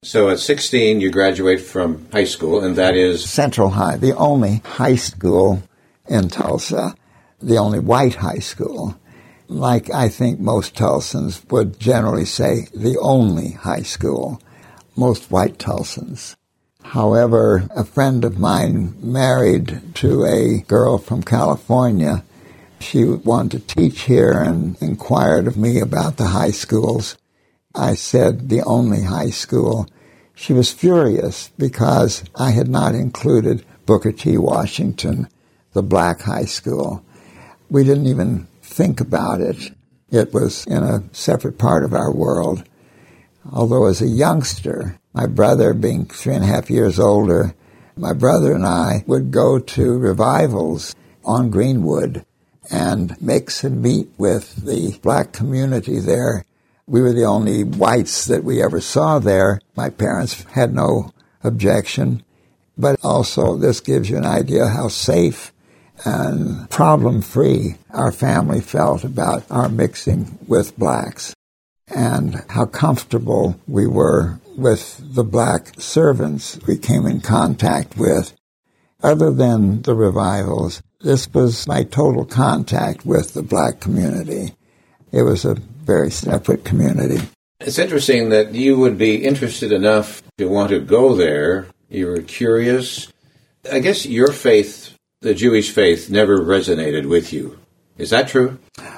So at 16, you graduate from high school, and that is? Central High, the only high school in Tulsa, the only white high school. Like I think most Tulsans would generally say, the only high school, most white Tulsans. However, a friend of mine married to a girl from California. She wanted to teach here and inquired of me about the high schools. I said the only high school. She was furious because I had not included Booker T. Washington, the black high school. We didn't even think about it. It was in a separate part of our world. Although as a youngster, my brother being 3.5 years older, my brother and I would go to revivals on Greenwood and mix and meet with the black community there. We were the only whites that we ever saw there. My parents had no objection. But also this gives you an idea how safe and problem-free our family felt about our mixing with blacks, and how comfortable we were with the black servants we came in contact with. Other than the revivals, this was my total contact with the black community. It was a very separate community. It's interesting that you would be interested enough to want to go there. You were curious. I guess your faith, the Jewish faith, never resonated with you. Is that true?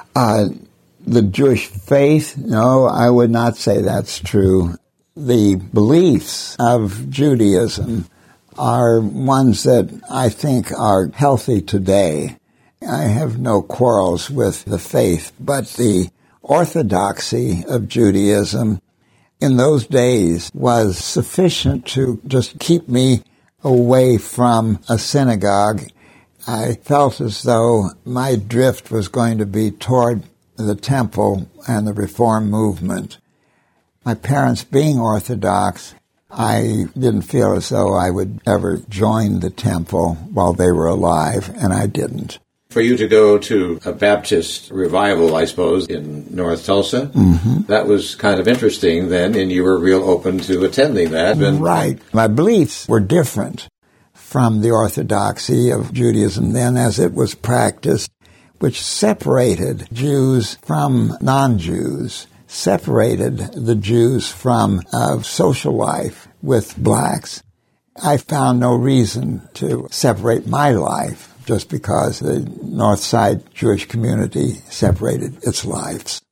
The Jewish faith, no, I would not say that's true. The beliefs of Judaism are ones that I think are healthy today. I have no quarrels with the faith, but the orthodoxy of Judaism in those days was sufficient to just keep me away from a synagogue. I felt as though my drift was going to be toward the temple and the Reform movement. My parents being Orthodox, I didn't feel as though I would ever join the temple while they were alive, and I didn't. For you to go to a Baptist revival, I suppose, in North Tulsa, that was kind of interesting then, and you were real open to attending that. Right. My beliefs were different from the orthodoxy of Judaism then as it was practiced, which separated Jews from non-Jews, separated the Jews from social life with blacks. I found no reason to separate my life just because the North Side Jewish community separated its lives.